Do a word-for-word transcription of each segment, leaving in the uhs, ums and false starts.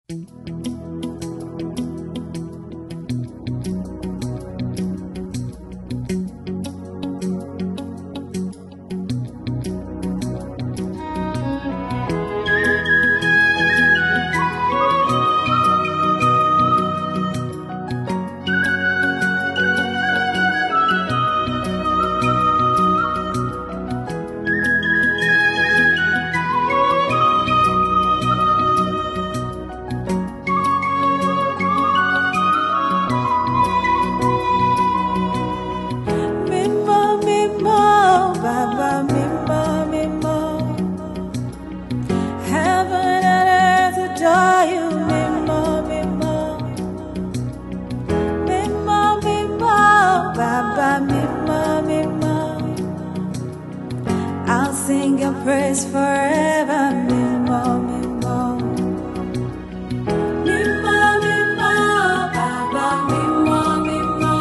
I'll sing your praise forever, Mimo, Mimo. Mimo, Mimo, Baba, Mimo, Mimo.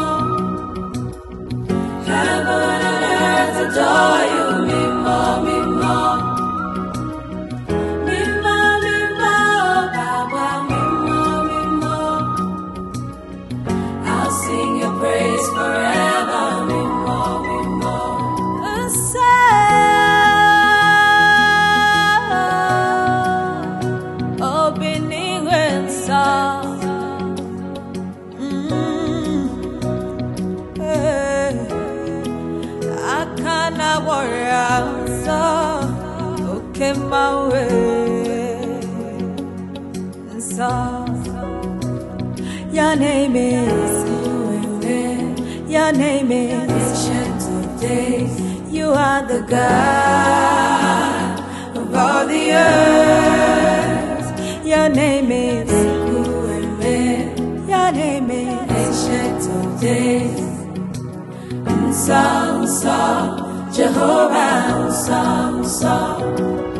Heaven and earth adore you, Mimo, Mimo. Mimo, Mimo, Baba, Mimo, Mimo. I'll sing your praise forever, Mimo, Mimo. Okay, my way. So, your name is Yahweh. Your name is Ancient of Days. You are the God of all the earth. Your name is Yahweh. Your name is Ancient of Days. Song, song. Jehovah, song, song.